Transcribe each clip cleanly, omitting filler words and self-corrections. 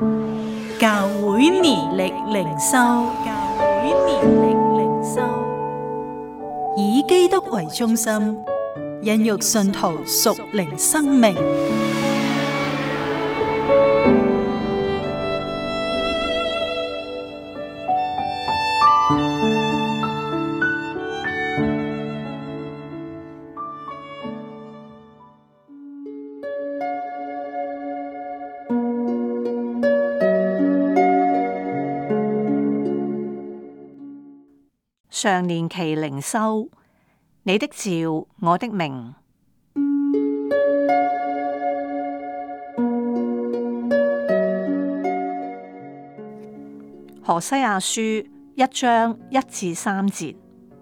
教會年曆靈修，以基督為中心，孕育信徒屬靈生命。 常年期靈修，你的召，我的名。何西阿書1章1至3節。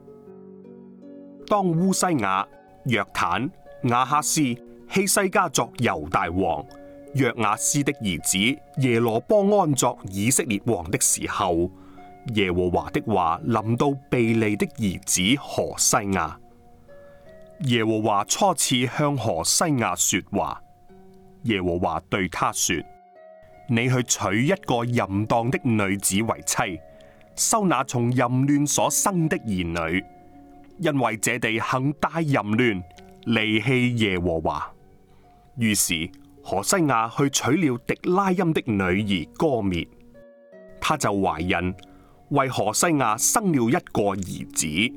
當烏西雅、約坦、亞哈斯、希西家作猶大王，約雅斯的兒子耶羅波安作以色列王的時候，耶和華的話臨到備利的兒子何西阿。耶和華初次向何西阿說話，耶和華對他說：你去娶一個淫蕩的女子為妻，收那從淫亂所生的兒女，因為這地行大淫亂，離棄耶和華。於是何西阿去娶了狄拉音的女兒歌篾，她就懷孕，為何西阿生了一個兒子。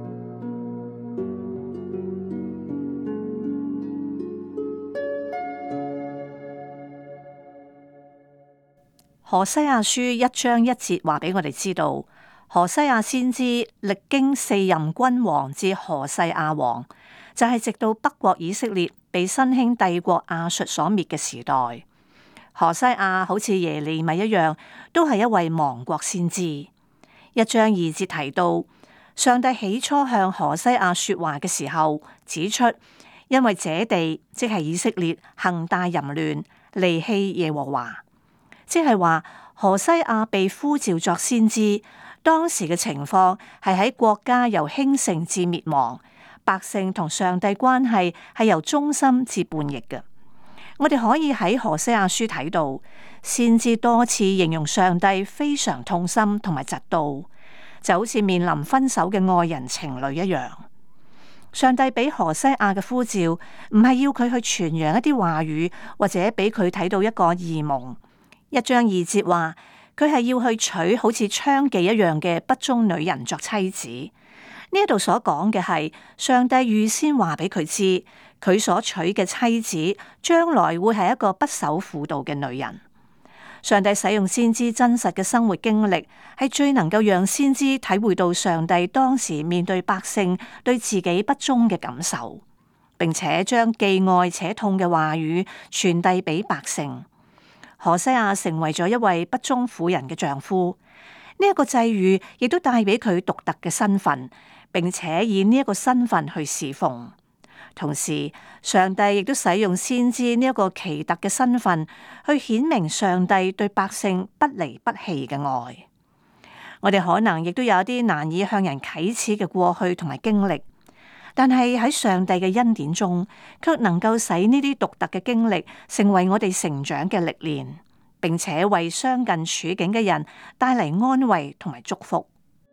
何西阿書1章1節話俾我哋知道，何西阿先知歷經4任君王至何西阿王，就係直到北國以色列被新興帝國亞述所滅嘅時代。何西阿好似耶利米一樣，都係一位亡國先知。1章2節提到，上帝起初向何西阿說話嘅時候，指出因為這地即係以色列行大淫亂，離棄耶和華。即係話何西阿被呼召作先知，當時嘅情況係喺國家由興盛至滅亡，百姓同上帝關係係由忠心至叛逆嘅。我哋可以喺何西阿書睇到，先知多次形容上帝非常痛心同埋嫉妒，就好似面臨分手嘅愛人情侶一樣。上帝俾何西阿嘅呼召，唔係要佢去傳揚一啲話語，或者俾佢睇到一個異夢。1章2節話，佢係要去娶好似娼妓一樣嘅不忠女人作妻子。呢度所講嘅係上帝預先話俾佢知，佢所娶嘅妻子將來會係一個不守婦道嘅女人。上帝使用先知真實嘅生活經歷，係最能夠讓先知體會到上帝當時面對百姓對自己不忠嘅感受，並且將既愛且痛嘅話語傳遞俾百姓。何西阿成為咗一位不忠婦人嘅丈夫，呢一個際遇亦都帶俾佢獨特嘅身份，並且以呢一個身份去侍奉。同時，上帝亦都使用先知呢一個奇特嘅身份，去顯明上帝對百姓不離不棄嘅愛。我哋可能亦都有一啲難以向人啟齒嘅過去同埋經歷，但係喺上帝嘅恩典中，卻能夠使呢啲獨特嘅經歷成為我哋成長嘅歷練，並且為相近處境嘅人帶嚟安慰同埋祝福。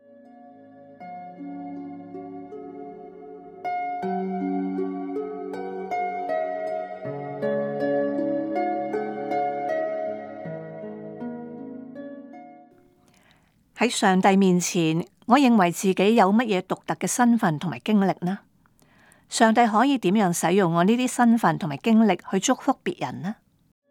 喺上帝面前，我認為自己有乜嘢獨特嘅身份同埋經歷呢？上帝可以點樣使用我呢啲身份同埋經歷去祝福別人呢？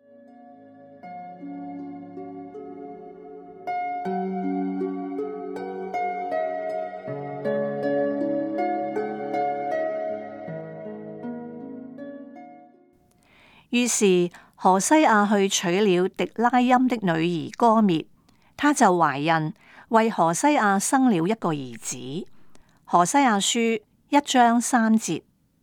於是何西阿去娶了狄拉音的女兒歌篾，她就懷孕，為何西阿生了一個兒子。何西阿書1章3節。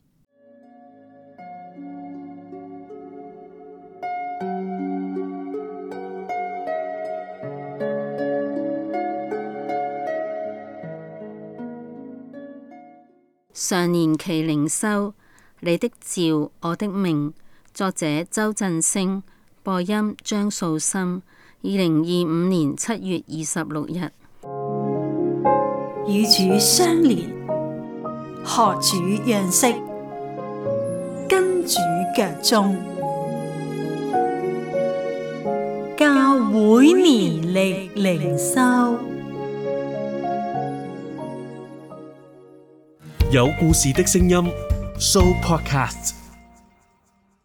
常年期靈修，你的召，我的命。作者周振聲， 播音張素心。2025年7月26日。 與主相連，學主樣式，跟主腳蹤，教會年曆靈修， 有故事的聲音 Show Podcast。